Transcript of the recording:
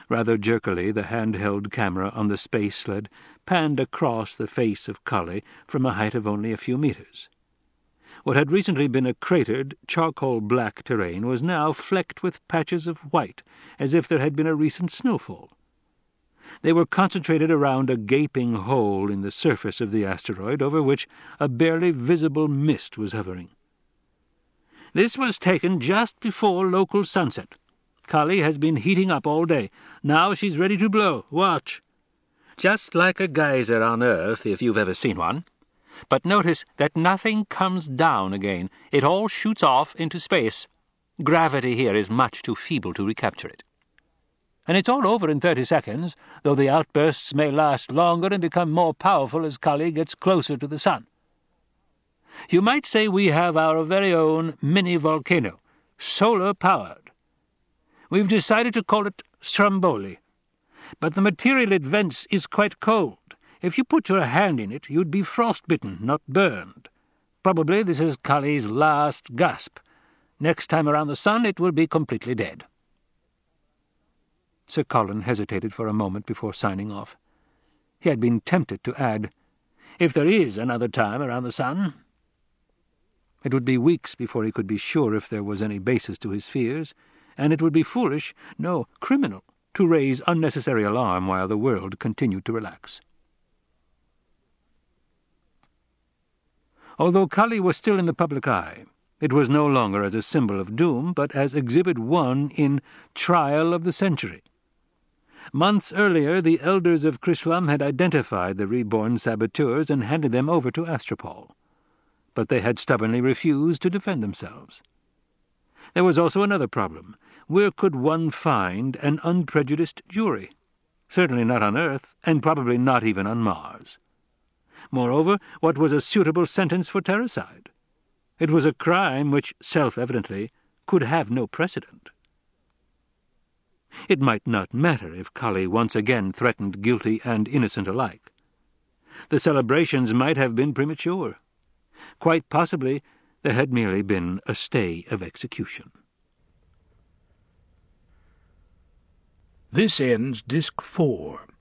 Rather jerkily, the handheld camera on the space sled panned across the face of Cully from a height of only a few meters. What had recently been a cratered, charcoal-black terrain was now flecked with patches of white, as if there had been a recent snowfall. They were concentrated around a gaping hole in the surface of the asteroid, over which a barely visible mist was hovering. "This was taken just before local sunset. Cully has been heating up all day. Now she's ready to blow. Watch. Just like a geyser on Earth, if you've ever seen one. But notice that nothing comes down again. It all shoots off into space. Gravity here is much too feeble to recapture it. And it's all over in 30 seconds, though the outbursts may last longer and become more powerful as Cully gets closer to the sun. You might say we have our very own mini-volcano, solar-powered. We've decided to call it Stromboli. But the material it vents is quite cold. If you put your hand in it, you'd be frostbitten, not burned. Probably this is Cully's last gasp. Next time around the sun, it will be completely dead." Sir Colin hesitated for a moment before signing off. He had been tempted to add, "if there is another time around the sun." It would be weeks before he could be sure if there was any basis to his fears, and it would be foolish, no, criminal, to raise unnecessary alarm while the world continued to relax. Although Cully was still in the public eye, it was no longer as a symbol of doom, but as Exhibit 1 in Trial of the Century. Months earlier, the elders of Chrislam had identified the reborn saboteurs and handed them over to Astropol. But they had stubbornly refused to defend themselves. There was also another problem. Where could one find an unprejudiced jury? Certainly not on Earth, and probably not even on Mars. Moreover, what was a suitable sentence for terracide? It was a crime which, self-evidently, could have no precedent. It might not matter if Cully once again threatened guilty and innocent alike. The celebrations might have been premature. Quite possibly there had merely been a stay of execution. This ends Disc 4.